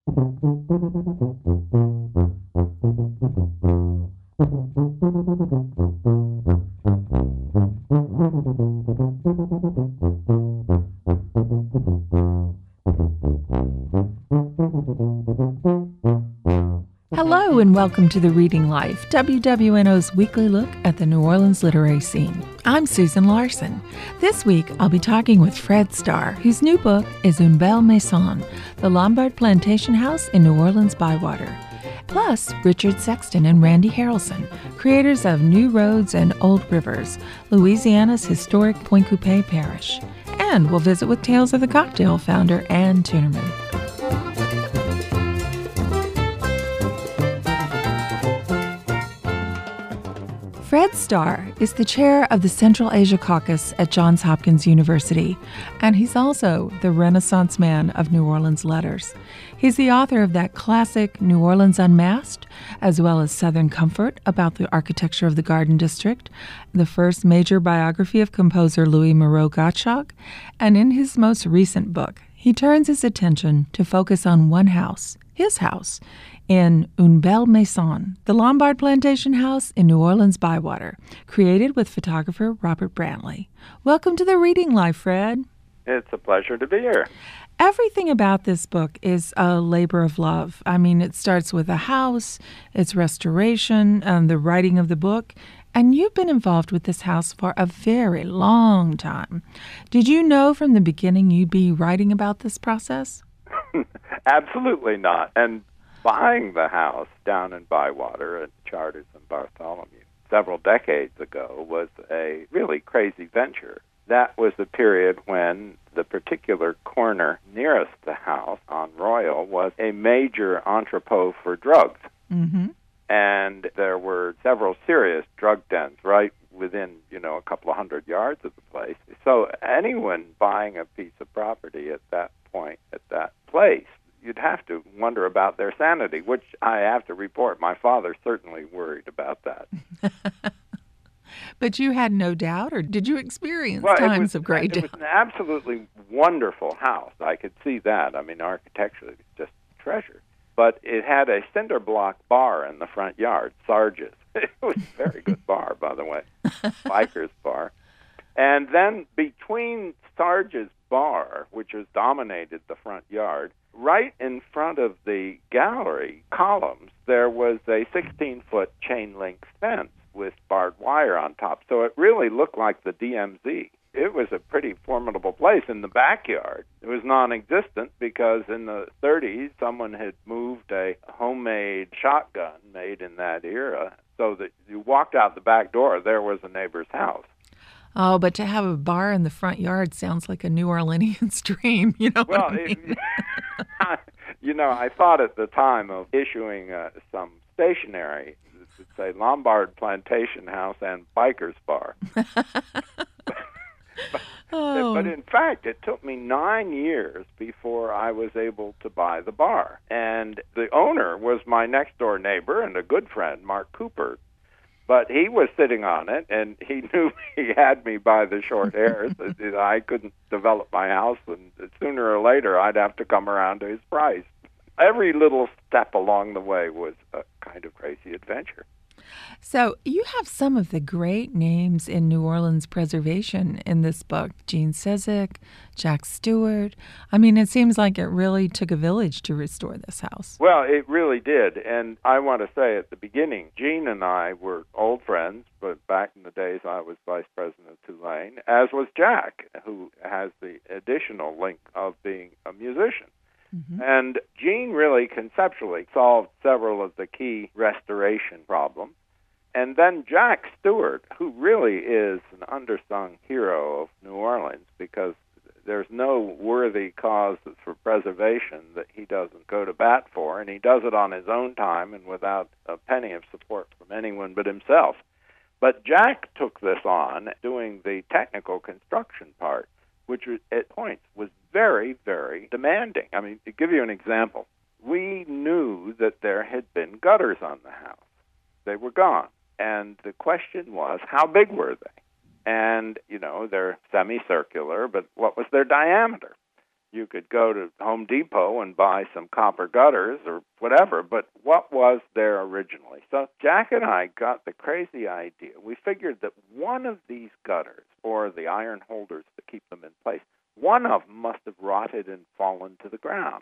Hello and welcome to The Reading Life, WWNO's weekly look at the New Orleans literary scene. I'm Susan Larson. This week, I'll be talking with Fred Starr, whose new book is Une Belle Maison, the Lombard Plantation House in New Orleans Bywater. Plus, Richard Sexton and Randy Harrelson, creators of New Roads and Old Rivers, Louisiana's historic Pointe Coupee parish. And we'll visit with Tales of the Cocktail founder Ann Tunerman. Fred Starr is the chair of the Central Asia Caucus at Johns Hopkins University, and he's also the Renaissance man of New Orleans letters. He's the author of that classic New Orleans Unmasked, as well as Southern Comfort about the architecture of the Garden District, the first major biography of composer Louis Moreau Gottschalk, and in his most recent book, he turns his attention to focus on one house, his house, in Une Belle Maison, the Lombard Plantation House in New Orleans Bywater, created with photographer Robert Brantley. Welcome to The Reading Life, Fred. It's a pleasure to be here. Everything about this book is a labor of love. I mean, it starts with a house, its restoration, and the writing of the book, and you've been involved with this house for a very long time. Did you know from the beginning you'd be writing about this process? Absolutely not. And buying the house down in Bywater at Charters and Bartholomew several decades ago was a really crazy venture. That was the period when the particular corner nearest the house on Royal was a major entrepot for drugs. Mm-hmm. And there were several serious drug dens right within, a couple of 100 yards of the place. So anyone buying a piece of property at that point, at that place, you'd have to wonder about their sanity, which I have to report. My father certainly worried about that. But you had no doubt, or did you experience times of great doubt? It was an absolutely wonderful house. I could see that. I mean, architecturally, it was just treasure. But it had a cinder block bar in the front yard, Sarge's. It was a very good bar, by the way, biker's bar. And then between Sarge's bar, which has dominated the front yard, right in front of the gallery columns, there was a 16-foot chain-link fence with barbed wire on top. So it really looked like the DMZ. It was a pretty formidable place. In the backyard, it was non-existent because in the 30s, someone had moved a homemade shotgun made in that era, so that you walked out the back door, there was a neighbor's house. Oh, but to have a bar in the front yard sounds like a New Orleanian's dream, what I mean? I thought at the time of issuing some stationery, it would say Lombard Plantation House and Biker's Bar. But in fact, it took me 9 years before I was able to buy the bar. And the owner was my next-door neighbor and a good friend, Mark Cooper. But he was sitting on it, and he knew he had me by the short hairs. I couldn't develop my house, and sooner or later I'd have to come around to his price. Every little step along the way was a kind of crazy adventure. So you have some of the great names in New Orleans preservation in this book. Gene Sezek, Jack Stewart. I mean, it seems like it really took a village to restore this house. Well, it really did. And I want to say at the beginning, Gene and I were old friends, but back in the days I was vice president of Tulane, as was Jack, who has the additional link of being a musician. Mm-hmm. And Gene really conceptually solved several of the key restoration problems. And then Jack Stewart, who really is an undersung hero of New Orleans, because there's no worthy cause for preservation that he doesn't go to bat for, and he does it on his own time and without a penny of support from anyone but himself. But Jack took this on, doing the technical construction part, which at points was very, very demanding. I mean, to give you an example, we knew that there had been gutters on the house. They were gone. And the question was, how big were they? And, they're semicircular, but what was their diameter? You could go to Home Depot and buy some copper gutters or whatever, but what was there originally? So Jack and I got the crazy idea. We figured that one of these gutters, or the iron holders to keep them in place, one of them must have rotted and fallen to the ground.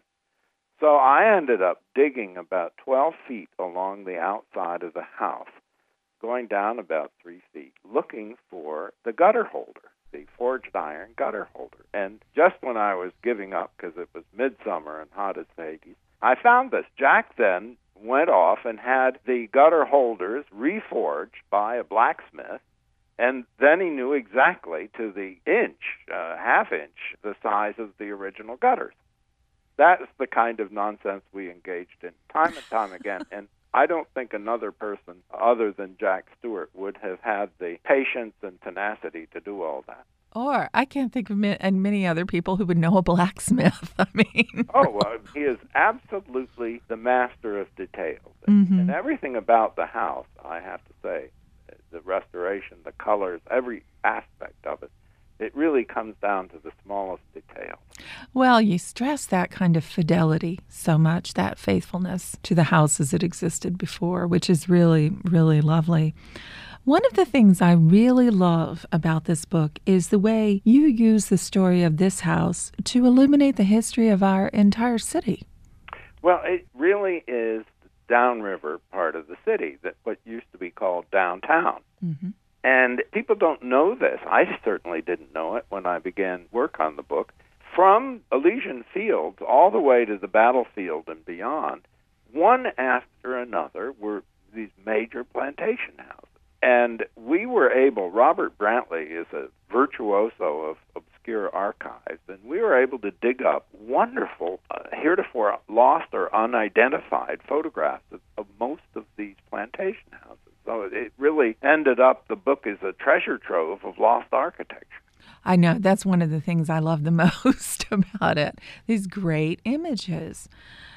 So I ended up digging about 12 feet along the outside of the house, going down about 3 feet, looking for the gutter holder, the forged iron gutter holder. And just when I was giving up, because it was midsummer and hot as Hades, I found this. Jack then went off and had the gutter holders reforged by a blacksmith, and then he knew exactly to the inch, half inch, the size of the original gutters. That's the kind of nonsense we engaged in time and time again, and I don't think another person other than Jack Stewart would have had the patience and tenacity to do all that. Or I can't think of many other people who would know a blacksmith. I mean, he is absolutely the master of details. And everything about the house, I have to say, the restoration, the colors, every aspect of it, it really comes down to the smallest detail. Well, you stress that kind of fidelity so much, that faithfulness to the house as it existed before, which is really, really lovely. One of the things I really love about this book is the way you use the story of this house to illuminate the history of our entire city. Well, it really is the downriver part of the city, that what used to be called downtown. Mm-hmm. And people don't know this. I certainly didn't know it when I began work on the book. From Elysian Fields all the way to the battlefield and beyond, one after another were these major plantation houses. And we were able, Robert Brantley is a virtuoso of obscure archives, and we were able to dig up wonderful, heretofore lost or unidentified photographs of most of these plantation houses. So it really ended up, the book is a treasure trove of lost architecture. I know, that's one of the things I love the most about it, these great images.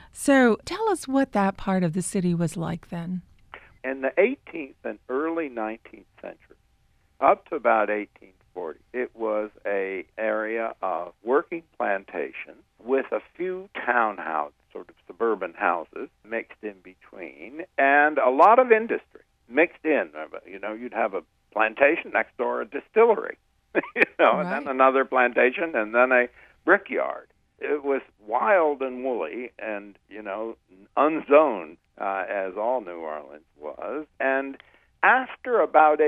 So tell us what that part of the city was like then. In the 18th and early 19th century, up to about 1840, it was an area of working plantation with a few townhouses, sort of suburban houses, mixed in between, and a lot of industry mixed in. You know, you'd have a plantation next door, a distillery, Right. And then another plantation, and then a brickyard. It was wild and woolly and, unzoned, as all New Orleans was. And after about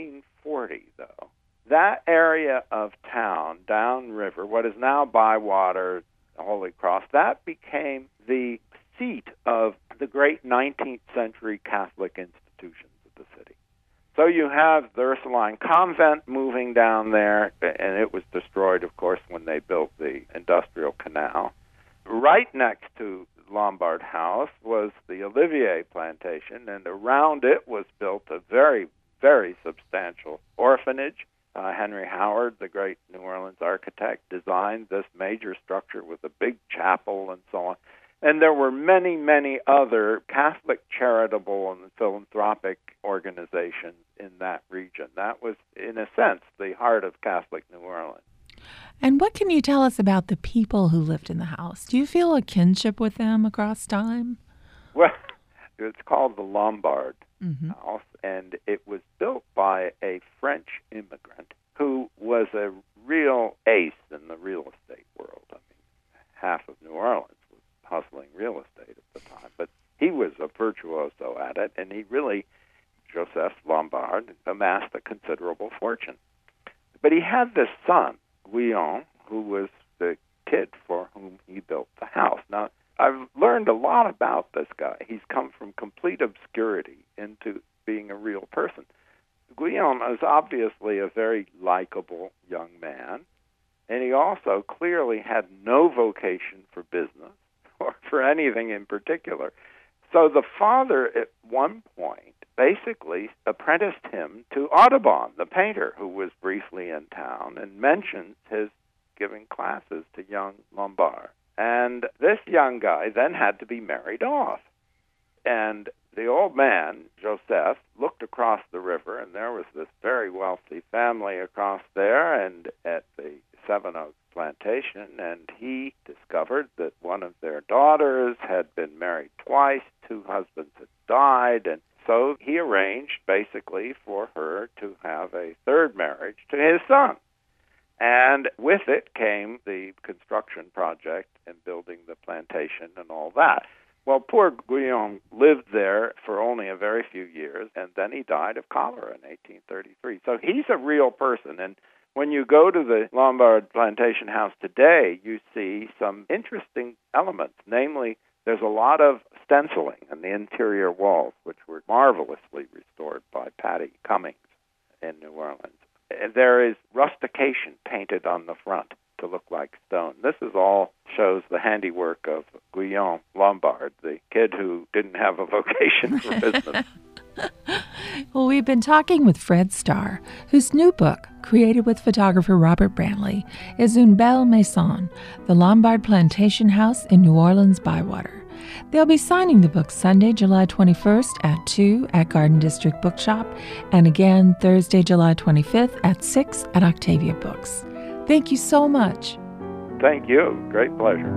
1840, though, that area of town, downriver, what is now Bywater, Holy Cross, that became the seat of the great 19th century Catholic institutions of the city. So you have the Ursuline Convent moving down there, and it was destroyed, of course, when they built the Industrial Canal. Right next to Lombard House was the Olivier Plantation, and around it was built a very, very substantial orphanage. Henry Howard, the great New Orleans architect, designed this major structure with a big chapel and so on. And there were many, many other Catholic charitable and philanthropic organizations in that region. That was, in a sense, the heart of Catholic New Orleans. And what can you tell us about the people who lived in the house? Do you feel a kinship with them across time? Well, it's called the Lombard House, and it was built by a French immigrant who was a real ace in the real estate world. I mean, half of New Orleans was hustling real estate at the time, but he was a virtuoso at it, and he really, Joseph Lombard, amassed a considerable fortune. But he had this son, Guillaume, who was the kid for whom he built the house. Now, I've learned a lot about this guy. He's come from complete obscurity into being a real person. Guillaume is obviously a very likable young man, and he also clearly had no vocation for business or for anything in particular. So the father, at one point, basically apprenticed him to Audubon, the painter, who was briefly in town, and mentions his giving classes to young Lombard. And this young guy then had to be married off. And the old man, Joseph, looked across the river, and there was this very wealthy family across there, and at the Seven Oaks plantation, and he discovered that one of their daughters had been married twice, 2 husbands had died, and so he arranged basically for her to have a third marriage to his son. And with it came the construction project and building the plantation and all that. Well, poor Guillaume lived there for only a very few years, and then he died of cholera in 1833. So he's a real person, and when you go to the Lombard Plantation House today, you see some interesting elements. Namely, there's a lot of stenciling in the interior walls, which were marvelously restored by Patty Cummings in New Orleans. There is rustication painted on the front to look like stone. This is all shows the handiwork of Guillaume Lombard, the kid who didn't have a vocation for business. Well, we've been talking with Fred Starr, whose new book, created with photographer Robert Brantley, is Une Belle Maison, the Lombard Plantation House in New Orleans Bywater. They'll be signing the book Sunday, July 21st at 2 at Garden District Bookshop, and again Thursday, July 25th at 6 at Octavia Books. Thank you so much. Thank you. Great pleasure.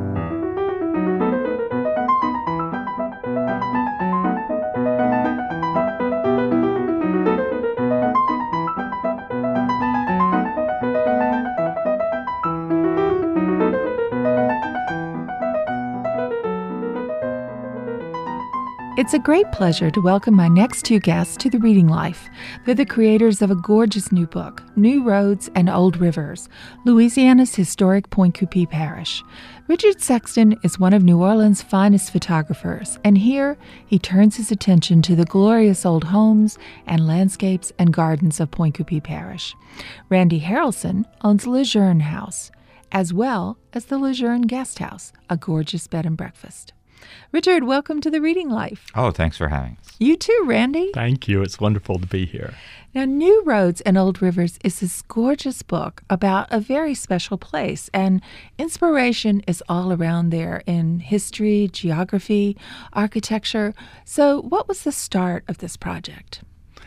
It's a great pleasure to welcome my next 2 guests to the Reading Life. They're the creators of a gorgeous new book, New Roads and Old Rivers, Louisiana's historic Pointe-Coupee Parish. Richard Sexton is one of New Orleans' finest photographers, and here he turns his attention to the glorious old homes and landscapes and gardens of Pointe-Coupee Parish. Randy Harrelson owns Lejeune House, as well as the Lejeune Guest House, a gorgeous bed and breakfast. Richard, welcome to the Reading Life. Oh, thanks for having us. You too, Randy. Thank you. It's wonderful to be here. Now, New Roads and Old Rivers is this gorgeous book about a very special place, and inspiration is all around there in history, geography, architecture. So what was the start of this project?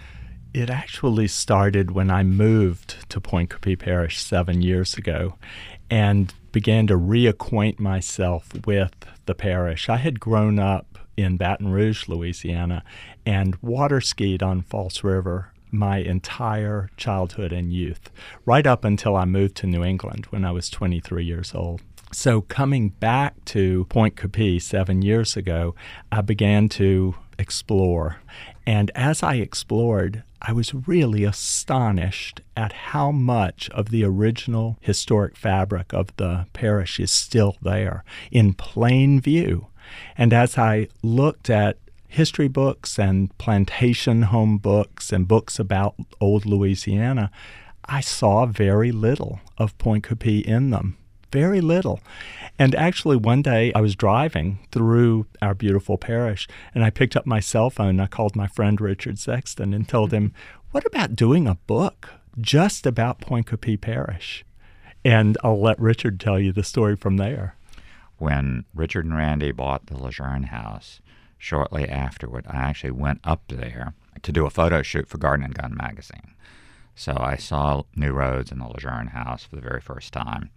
It actually started when I moved to Pointe-Coupee Parish 7 years ago and began to reacquaint myself with the parish. I had grown up in Baton Rouge, Louisiana, and water skied on False River my entire childhood and youth, right up until I moved to New England when I was 23 years old. So coming back to Pointe-Coupee 7 years ago, I began to explore. And as I explored, I was really astonished at how much of the original historic fabric of the parish is still there in plain view. And as I looked at history books and plantation home books and books about old Louisiana, I saw very little of Pointe-Coupee in them. Very little. And actually one day I was driving through our beautiful parish and I picked up my cell phone and I called my friend Richard Sexton and told him, what about doing a book just about Pointe-Coupee Parish? And I'll let Richard tell you the story from there. When Richard and Randy bought the Lejeune House, shortly afterward, I actually went up there to do a photo shoot for Garden and Gun magazine. So I saw New Roads and the Lejeune House for the very first time.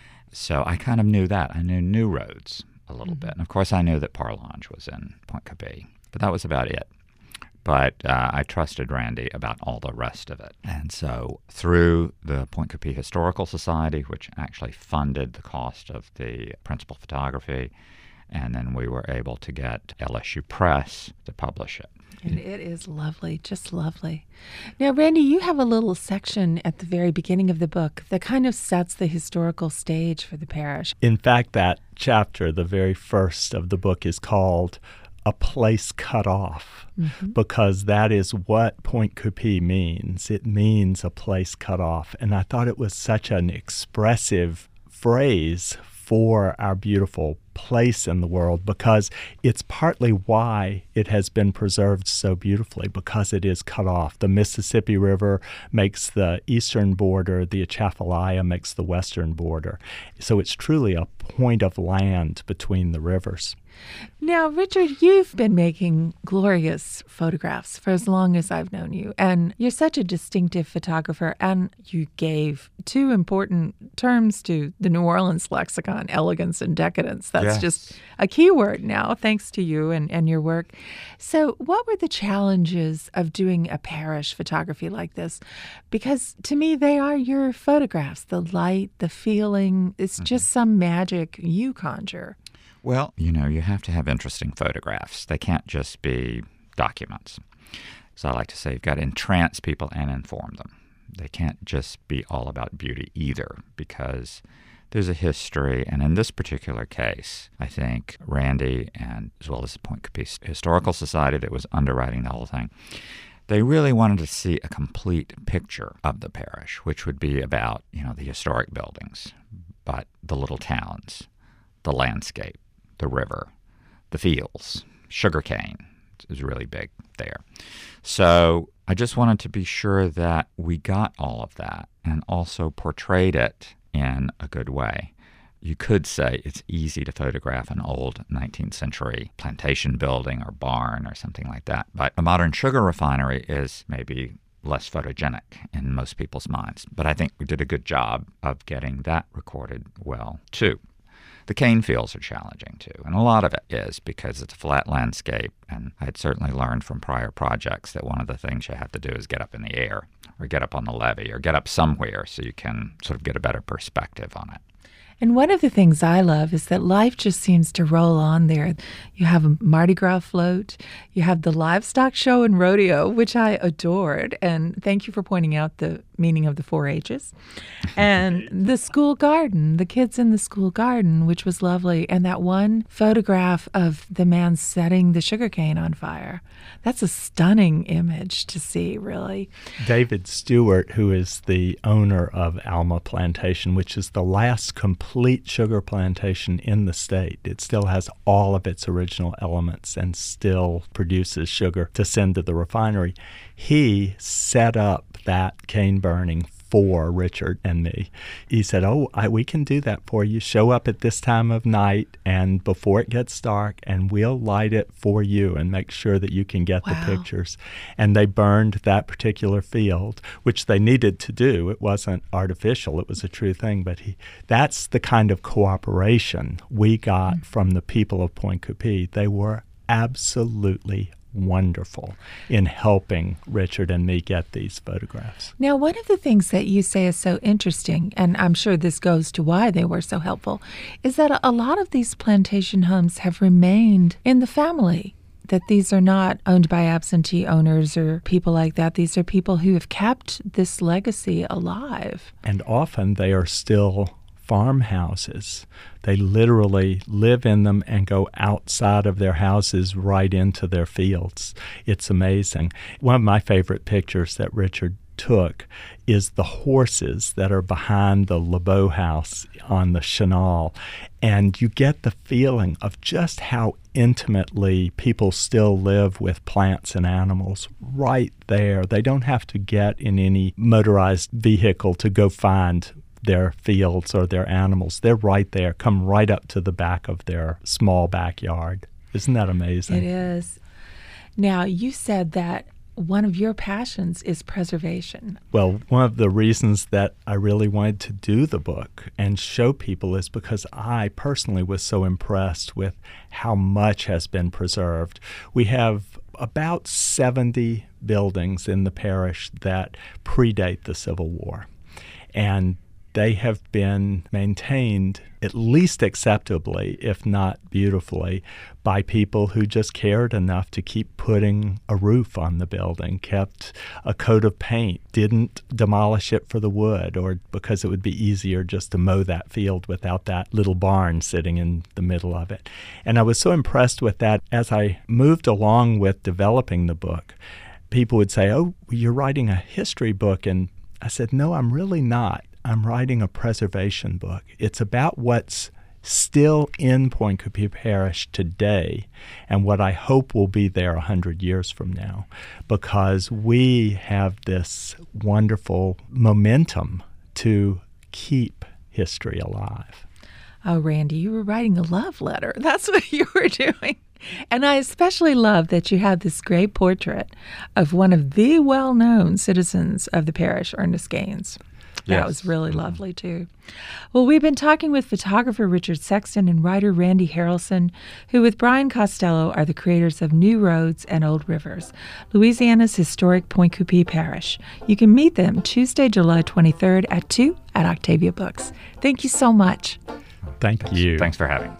So I kind of knew that. I knew New Roads a little bit. And of course, I knew that Parlange was in Pointe-Coupee, but that was about it. But I trusted Randy about all the rest of it. And so through the Pointe-Coupee Historical Society, which actually funded the cost of the principal photography, and then we were able to get LSU Press to publish it. And it is lovely, just lovely. Now, Randy, you have a little section at the very beginning of the book that kind of sets the historical stage for the parish. In fact, that chapter, the very first of the book, is called A Place Cut Off, because that is what Pointe-Coupee means. It means a place cut off. And I thought it was such an expressive phrase for our beautiful place in the world, because it's partly why it has been preserved so beautifully, because it is cut off. The Mississippi River makes the eastern border, the Atchafalaya makes the western border. So it's truly a point of land between the rivers. Now, Richard, you've been making glorious photographs for as long as I've known you, and you're such a distinctive photographer, and you gave two important terms to the New Orleans lexicon, elegance and decadence. That's just a key word now, thanks to you and your work. So what were the challenges of doing a parish photography like this? Because to me, they are your photographs, the light, the feeling. It's just some magic you conjure. Well, you have to have interesting photographs. They can't just be documents. So I like to say you've got to entrance people and inform them. They can't just be all about beauty either, because there's a history. And in this particular case, I think Randy, and as well as the Pointe Coupee Historical Society that was underwriting the whole thing, they really wanted to see a complete picture of the parish, which would be about, the historic buildings, but the little towns, the landscape, the river, the fields, sugarcane is really big there. So I just wanted to be sure that we got all of that and also portrayed it in a good way. You could say it's easy to photograph an old 19th century plantation building or barn or something like that, but a modern sugar refinery is maybe less photogenic in most people's minds. But I think we did a good job of getting that recorded well, too. The cane fields are challenging, too, and a lot of it is because it's a flat landscape, and I had certainly learned from prior projects that one of the things you have to do is get up in the air or get up on the levee or get up somewhere so you can sort of get a better perspective on it. And one of the things I love is that life just seems to roll on there. You have a Mardi Gras float, you have the livestock show and rodeo, which I adored, and thank you for pointing out the meaning of the 4-H's, and the school garden, the kids in the school garden, which was lovely, and that one photograph of the man setting the sugarcane on fire. That's a stunning image to see, really. David Stewart, who is the owner of Alma Plantation, which is the last complete sugar plantation in the state. It still has all of its original elements and still produces sugar to send to the refinery. He set up that cane burning for Richard and me. He said, we can do that for you. Show up at this time of night and before it gets dark, and we'll light it for you and make sure that you can get the pictures. And they burned that particular field, which they needed to do. It wasn't artificial. It was a true thing. But that's the kind of cooperation we got from the people of Pointe Coupee. They were absolutely wonderful in helping Richard and me get these photographs. Now, one of the things that you say is so interesting, and I'm sure this goes to why they were so helpful, is that a lot of these plantation homes have remained in the family, that these are not owned by absentee owners or people like that. These are people who have kept this legacy alive. And often they are still farmhouses. They literally live in them and go outside of their houses right into their fields. It's amazing. One of my favorite pictures that Richard took is the horses that are behind the LeBeau house on the Chenal. And you get the feeling of just how intimately people still live with plants and animals right there. They don't have to get in any motorized vehicle to go find their fields or their animals. They're right there, come right up to the back of their small backyard. Isn't that amazing? It is. Now, you said that one of your passions is preservation. Well, one of the reasons that I really wanted to do the book and show people is because I personally was so impressed with how much has been preserved. We have about 70 buildings in the parish that predate the Civil War, and they have been maintained at least acceptably, if not beautifully, by people who just cared enough to keep putting a roof on the building, kept a coat of paint, didn't demolish it for the wood or because it would be easier just to mow that field without that little barn sitting in the middle of it. And I was so impressed with that as I moved along with developing the book. People would say, "Oh, you're writing a history book." And I said, "No, I'm really not. I'm writing a preservation book. It's about what's still in Pointe Coupee Parish today and what I hope will be there 100 years from now, because we have this wonderful momentum to keep history alive." Oh, Randy, you were writing a love letter. That's what you were doing. And I especially love that you had this great portrait of one of the well-known citizens of the parish, Ernest Gaines. That Yes. was really lovely, too. Well, we've been talking with photographer Richard Sexton and writer Randy Harrelson, who with Brian Costello are the creators of New Roads and Old Rivers, Louisiana's historic Point Coupee Parish. You can meet them Tuesday, July 23rd at 2 at Octavia Books. Thank you so much. Thank you. Thanks for having us.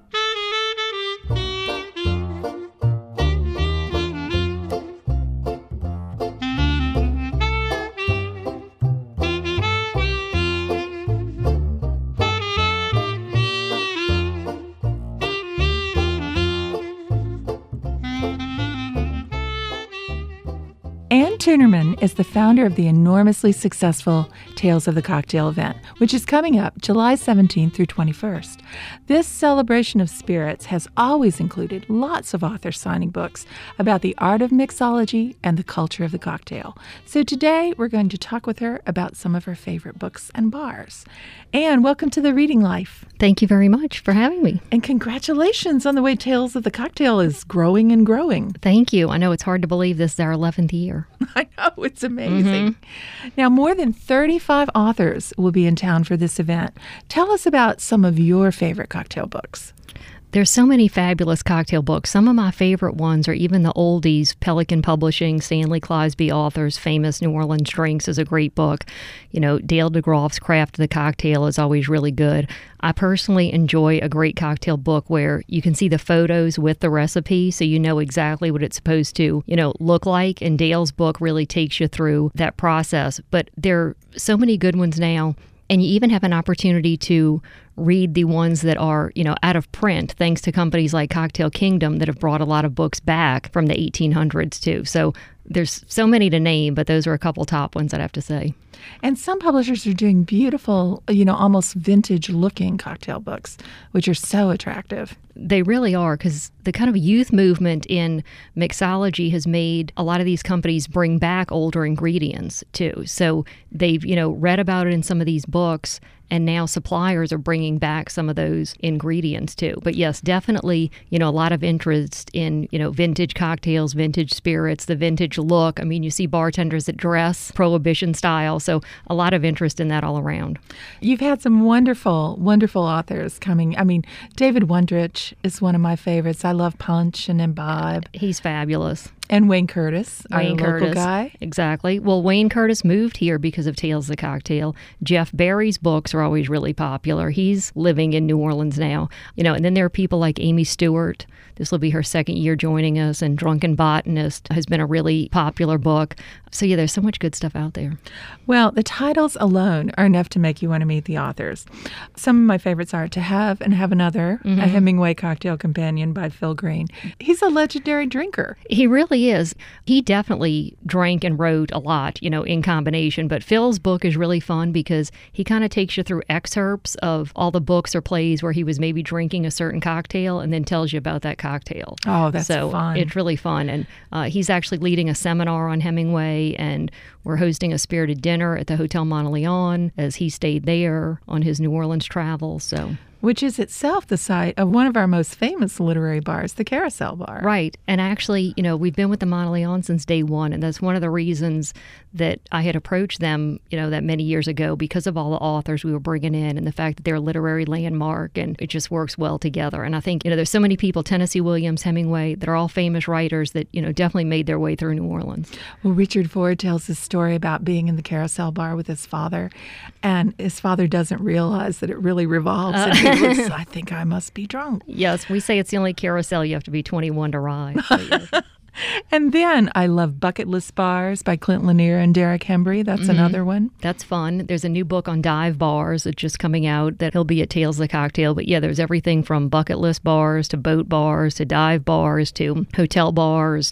Ann Tunerman is the founder of the enormously successful Tales of the Cocktail event, which is coming up July 17th through 21st. This celebration of spirits has always included lots of authors signing books about the art of mixology and the culture of the cocktail. So today we're going to talk with her about some of her favorite books and bars. Ann, welcome to The Reading Life. Thank you very much for having me. And congratulations on the way Tales of the Cocktail is growing and growing. Thank you. I know it's hard to believe this is our 11th year. I know, it's amazing. Now, more than 35 authors will be in town for this event. Tell us about some of your favorite cocktail books. There's so many fabulous cocktail books. Some of my favorite ones are even the oldies. Pelican Publishing, Stanley Closby authors, Famous New Orleans Drinks is a great book. You know, Dale DeGroff's Craft of the Cocktail is always really good. I personally enjoy a great cocktail book where you can see the photos with the recipe so you know exactly what it's supposed to, look like. And Dale's book really takes you through that process. But there are so many good ones now. And you even have an opportunity to read the ones that are, out of print, thanks to companies like Cocktail Kingdom that have brought a lot of books back from the 1800s, too. So there's so many to name, but those are a couple top ones, I'd have to say. And some publishers are doing beautiful, almost vintage-looking cocktail books, which are so attractive. They really are, because the kind of youth movement in mixology has made a lot of these companies bring back older ingredients, too. So they've, read about it in some of these books, and now suppliers are bringing back some of those ingredients, too. But yes, definitely, a lot of interest in, vintage cocktails, vintage spirits, the vintage look. I mean, you see bartenders that dress Prohibition style, so a lot of interest in that all around. You've had some wonderful, wonderful authors coming. I mean, David Wondrich is one of my favorites. I love Punch and Imbibe. He's fabulous. And Wayne Curtis, our Wayne local Curtis, guy. Exactly. Well, Wayne Curtis moved here because of Tales of the Cocktail. Jeff Barry's books are always really popular. He's living in New Orleans now. And then there are people like Amy Stewart. This will be her second year joining us, and Drunken Botanist has been a really popular book. So yeah, there's so much good stuff out there. Well, the titles alone are enough to make you want to meet the authors. Some of my favorites are To Have and Have Another, a Hemingway Cocktail Companion by Phil Green. He's a legendary drinker. He really is. He definitely drank and wrote a lot, in combination. But Phil's book is really fun because he kind of takes you through excerpts of all the books or plays where he was maybe drinking a certain cocktail and then tells you about that cocktail. Oh, that's so fun. It's really fun. And he's actually leading a seminar on Hemingway, and we're hosting a spirited dinner at the Hotel Monteleone as he stayed there on his New Orleans travel. So, which is itself the site of one of our most famous literary bars, the Carousel Bar. Right. And actually, we've been with the Monteleone since day one, and that's one of the reasons that I had approached them, that many years ago, because of all the authors we were bringing in and the fact that they're a literary landmark, and it just works well together. And I think, there's so many people, Tennessee Williams, Hemingway, that are all famous writers that, definitely made their way through New Orleans. Well, Richard Ford tells this story about being in the Carousel Bar with his father, and his father doesn't realize that it really revolves, and he looks, I think I must be drunk. Yes, we say it's the only carousel you have to be 21 to ride. So, yes. And then I love Bucket List Bars by Clint Lanier and Derek Hembry. That's another one. That's fun. There's a new book on dive bars that's just coming out that he'll be at Tales of the Cocktail. But yeah, there's everything from bucket list bars to boat bars to dive bars to hotel bars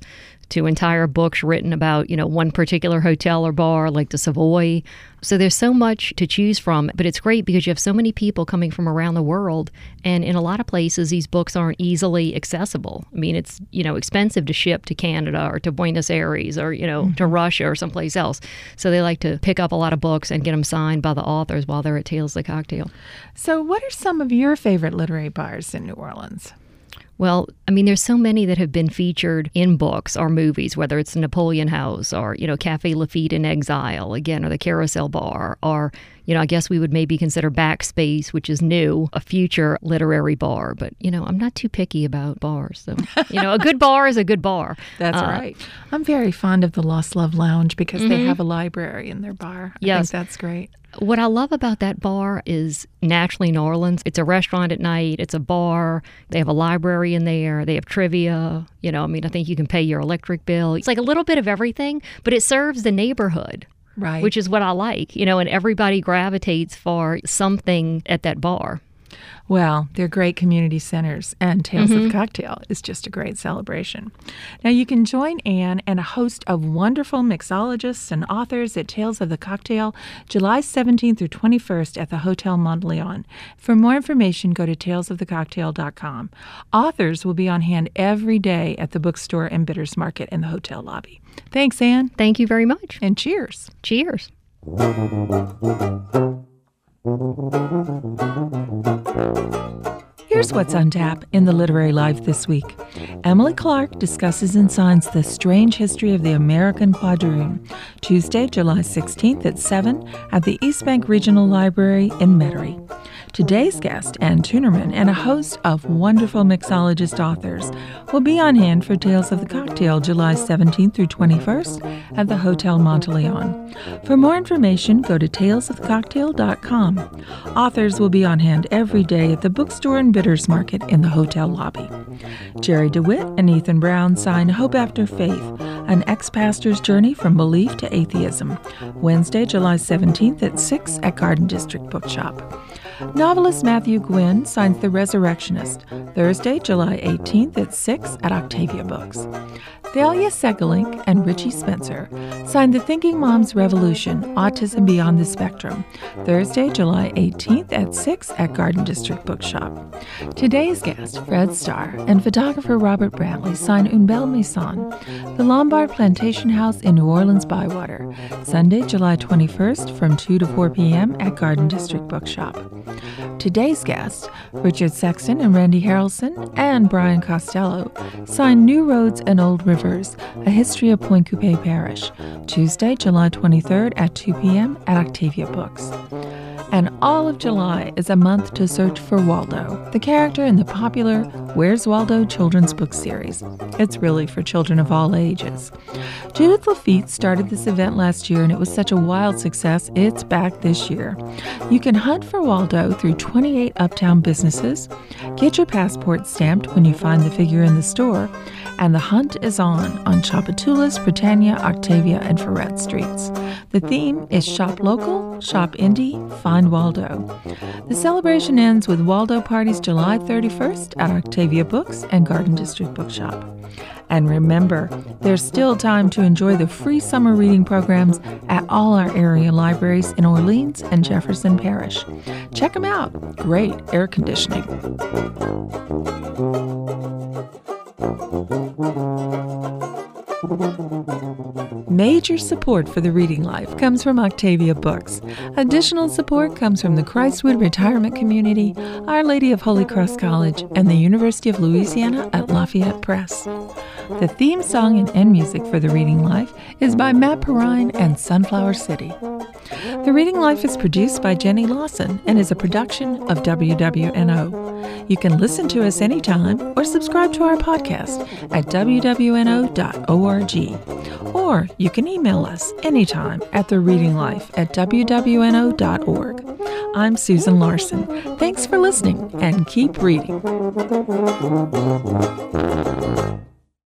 to entire books written about, one particular hotel or bar like the Savoy. So there's so much to choose from, but it's great because you have so many people coming from around the world, and in a lot of places, these books aren't easily accessible. I mean, it's, expensive to ship to Canada or to Buenos Aires or, to Russia or someplace else. So they like to pick up a lot of books and get them signed by the authors while they're at Tales of the Cocktail. So what are some of your favorite literary bars in New Orleans? Well, I mean, there's so many that have been featured in books or movies, whether it's the Napoleon House or, Café Lafite in Exile, again, or the Carousel Bar, or, I guess we would maybe consider Backspace, which is new, a future literary bar. But, I'm not too picky about bars. So, a good bar is a good bar. That's right. I'm very fond of the Lost Love Lounge because they have a library in their bar. I think that's great. What I love about that bar is naturally New Orleans. It's a restaurant at night. It's a bar. They have a library in there. They have trivia. I think you can pay your electric bill. It's like a little bit of everything, but it serves the neighborhood. Right. Which is what I like, and everybody gravitates for something at that bar. Well, they're great community centers, and Tales of the Cocktail is just a great celebration. Now, you can join Anne and a host of wonderful mixologists and authors at Tales of the Cocktail July 17th through 21st at the Hotel Monteleone. For more information, go to talesofthecocktail.com. Authors will be on hand every day at the bookstore and Bitters Market in the hotel lobby. Thanks, Anne. Thank you very much. And cheers. Cheers. Here's what's on tap in the Literary Life this week. Emily Clark discusses and signs The Strange History of the American Quadroon, Tuesday, July 16th at 7 at the East Bank Regional Library in Metairie. Today's guest, Ann Tunerman, and a host of wonderful mixologist authors will be on hand for Tales of the Cocktail July 17th through 21st at the Hotel Monteleone. For more information, go to talesofthecocktail.com. Authors will be on hand every day at the bookstore and Bitters Market in the hotel lobby. Jerry DeWitt and Ethan Brown sign Hope After Faith, an ex-pastor's journey from belief to atheism, Wednesday, July 17th at 6 at Garden District Bookshop. Novelist Matthew Gwynn signs The Resurrectionist, Thursday, July 18th at 6 at Octavia Books. Thalia Segelink and Richie Spencer signed The Thinking Moms Revolution, Autism Beyond the Spectrum, Thursday, July 18th at 6 at Garden District Bookshop. Today's guest, Fred Starr, and photographer Robert Brantley sign Une Belle Maison, The Lombard Plantation House in New Orleans Bywater, Sunday, July 21st from 2 to 4 p.m. at Garden District Bookshop. Today's guests, Richard Sexton and Randy Harrelson and Brian Costello, sign New Roads and Old Rivers, A History of Pointe Coupee Parish, Tuesday, July 23rd at 2 p.m. at Octavia Books. And all of July is a month to search for Waldo, the character in the popular Where's Waldo children's book series. It's really for children of all ages. Judith Lafitte started this event last year, and it was such a wild success, it's back this year. You can hunt for Waldo through 28 uptown businesses, get your passport stamped when you find the figure in the store, and the hunt is on Tchoupitoulas, Britannia, Octavia, and Ferret Streets. The theme is Shop Local, Shop Indie, Find Waldo. The celebration ends with Waldo parties July 31st at Octavia Books and Garden District Bookshop. And remember, there's still time to enjoy the free summer reading programs at all our area libraries in Orleans and Jefferson Parish. Check them out. Great air conditioning. Major support for the Reading Life comes from Octavia Books. Additional support comes from the Christwood Retirement Community, Our Lady of Holy Cross College, and the University of Louisiana at Lafayette Press. The theme song and end music for The Reading Life is by Matt Perrine and Sunflower City. The Reading Life is produced by Jenny Lawson and is a production of WWNO. You can listen to us anytime or subscribe to our podcast at wwno.org. Or you can email us anytime at thereadinglife@wwno.org. I'm Susan Larson. Thanks for listening and keep reading.